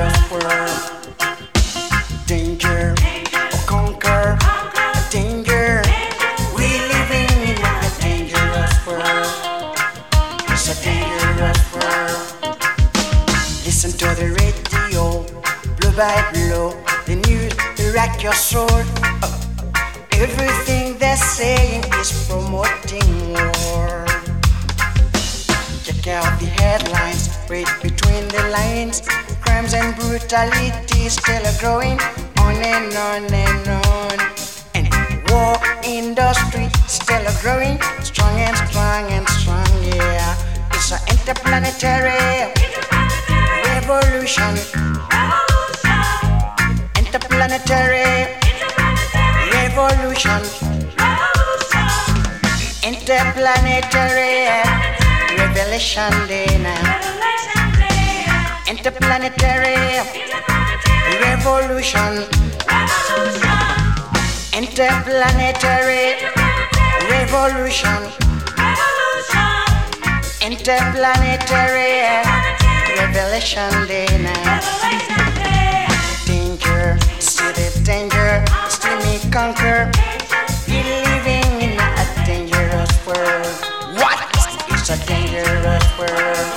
dangerous world. Danger, conquer, danger. We living in a dangerous world. It's a dangerous world. Listen to the radio, blow by blow. The news will rack your soul. Everything they're saying is promoting war. Check out the headlines, read between the lines. Crimes and brutality still are growing on and on and on. And war industry still are growing strong and strong and strong, yeah. It's an interplanetary revolution. Interplanetary revolution. Interplanetary revelation day now. Interplanetary revolution. Interplanetary revolution. Interplanetary revelation day now. Danger, see the danger, still me conquer. Be living in a dangerous world. What? It's a dangerous world.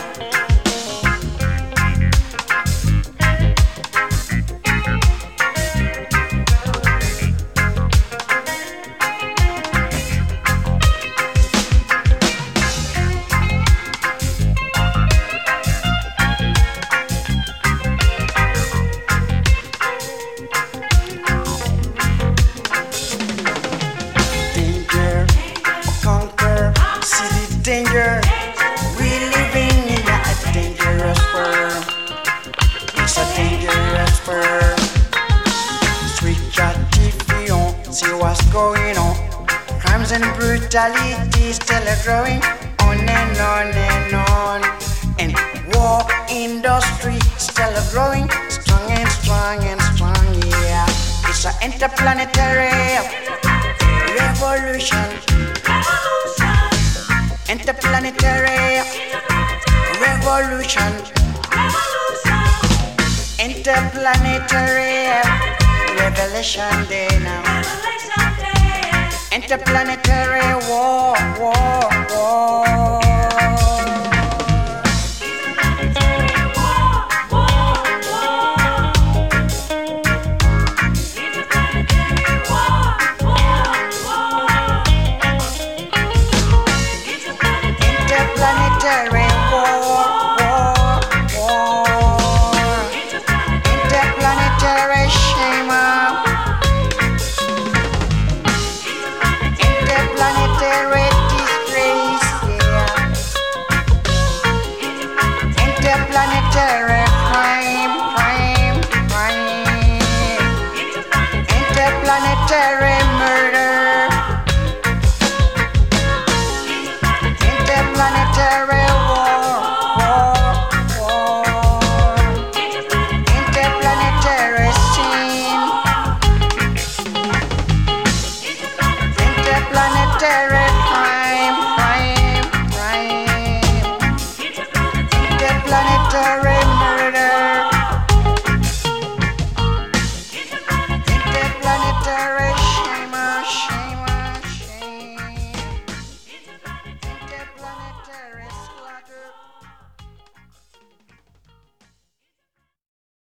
Danger, we living in a dangerous world. It's a dangerous world. Switch your TV on, see what's going on. Crimes and brutality still are growing on and on and on. And war industry still are growing strong and strong and strong, yeah. It's an interplanetary revolution. Interplanetary revolution. Interplanetary revelation day now. Interplanetary war, war, war. Interplanetary war, war, war. Interplanetary shame. Interplanetary disgrace, yeah. Interplanetary crime, crime, crime. Interplanetary murder. Interplanetary war, war, war. Interplanetary scene. Interplanetary